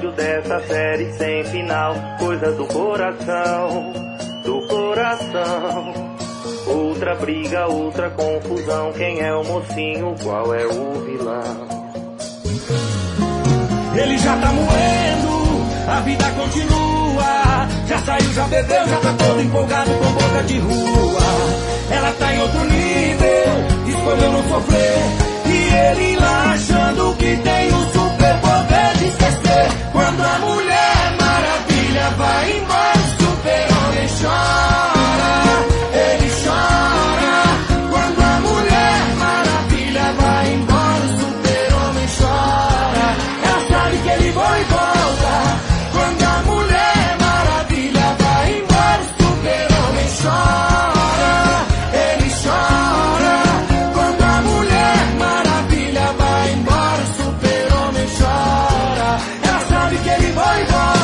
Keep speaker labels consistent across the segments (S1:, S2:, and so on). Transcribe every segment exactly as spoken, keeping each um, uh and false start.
S1: episódio dessa série sem final. Coisas do coração, do coração. Outra briga, outra confusão. Quem é o mocinho, qual é o vilão?
S2: Ele já tá moendo, a vida continua. Já saiu, já bebeu, já tá todo empolgado com boca de rua. Ela tá em outro nível, escolheu não sofrer. E ele lá achando que tem o superpoder de esquecer. Quando a Mulher Maravilha vai embora, o super-homem chora. Ele chora. Quando a Mulher Maravilha vai embora, o super-homem chora. Ela sabe que ele vai e volta. Quando a Mulher Maravilha vai embora, o super-homem chora. Ele chora. Quando a Mulher Maravilha vai embora, o super-homem chora. Ela sabe que ele vai e volta.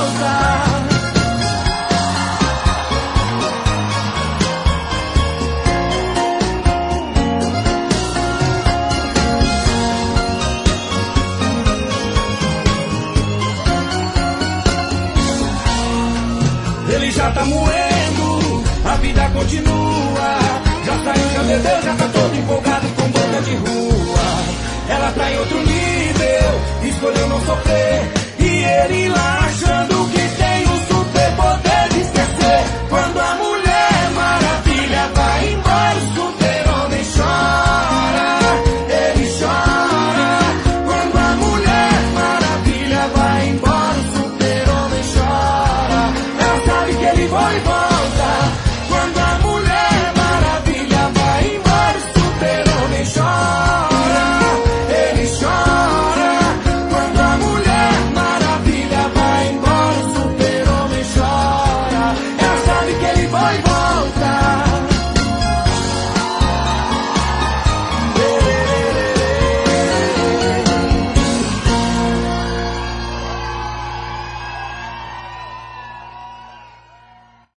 S2: Ele já tá moendo, a vida continua. Já saiu, já bebeu, já tá todo empolgado com boca de rua. Ela tá em outro nível, escolheu não sofrer. E ele lá achando que tem o superpoder de esquecer. Quando a Mulher Maravilha vai embora, o super-homem chora. Ele chora. Quando a Mulher Maravilha vai embora, o super-homem chora. Ela sabe que ele vai e volta. Quando a